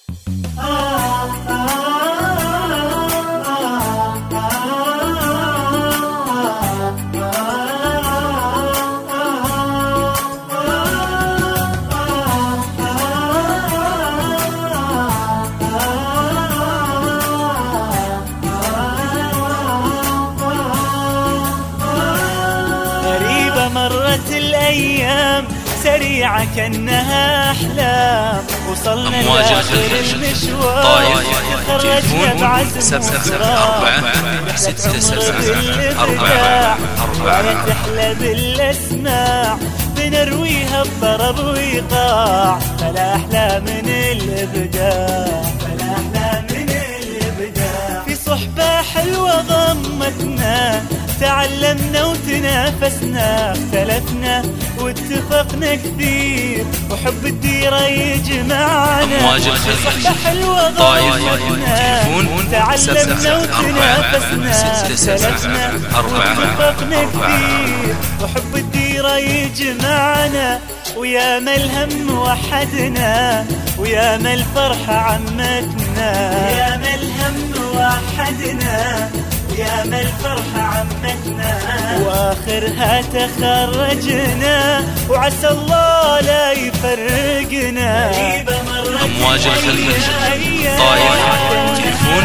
مرت الأيام سريعة كأنها أحلام، وصلنا لآخر المشوار تخرجنا بعزم وإصرار. رحلة الإبداع ولا تحلى بالأسماع، بنرويها بطرب وإيقاع، فلا أحلى من الإبداع، فلا أحلى من الإبداع. في صحبة حلوة ضمتنا، تعلمنا وتنافسنا، اختلفنا واتفقنا كثير، وحب الديرة يجمعنا. صحبة حلوة ضمتنا، تعلمنا وتنافسنا، اختلفنا واتفقنا كثير، وحب الديرة يجمعنا. ويا ما الهم وحدنا، ويا ما الفرحة عمتنا، يا ما الهم وحدنا، يا ما الفرحة عمتنا. وآخرها تخرجنا، وعسى الله لا يفرقنا. أمواج الخليج طايف تليفون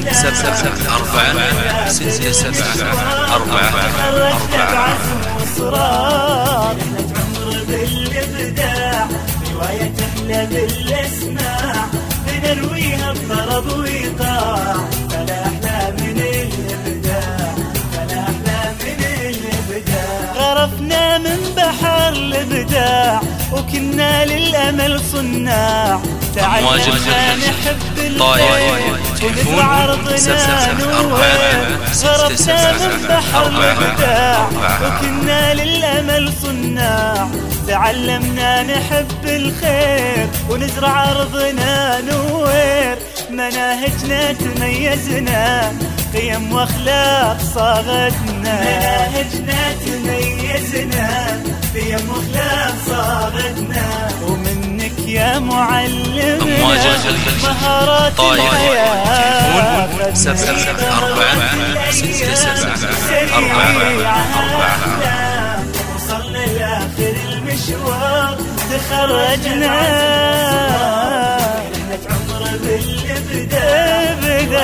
774 وإصرار. رحلة عمر بالإبداع، رواية تحلى بالأسماع، بنرويها بطرب وإيقاع، فلا أحلى من الإبداع، فلا أحلى من الإبداع. غرفنا من بحر الإبداع، وكنا للأمل صناع، تعلمنا نحب الخير ونزرع أرضنا نور. غرفنا من بحر الإبداع، وكنا للأمل صناع، تعلمنا نحب الخير ونزرع أرضنا نور. مناهجنا تميزنا، قيم واخلاق صاغتنا، مناهجنا تميزنا، قيم واخلاق صاغتنا. ومنك يا معلمنا مهارات الحياة، 774 وصلنا لآخر المشوار تخرجنا. رحلة عمر بالإبداع،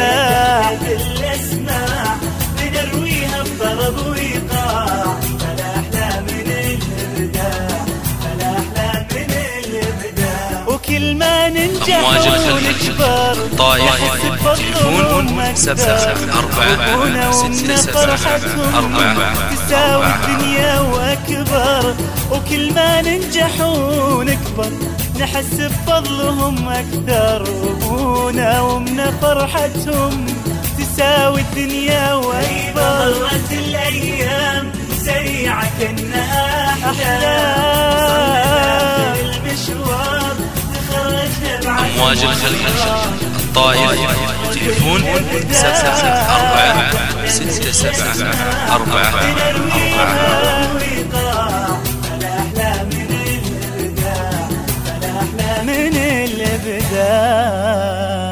بالأسماع، بنرويها بطرب وإيقاع، فلا أحلى من الإبداع، فلا أحلى من الإبداع. وكل ما ننجح ونكبر طايف تليفون 774 تساوي الدنيا وأكبر. وكل ما ننجح ونكبر نحس بفضلهم أكثر، أبونا ومنا فرحتهم تساوي الدنيا وأكبر. مرت الأيام سريعة كأنها أحلام، المشوار تخرجنا بعد أمواج الخليج الطايف تليفون 774 من الإبداع.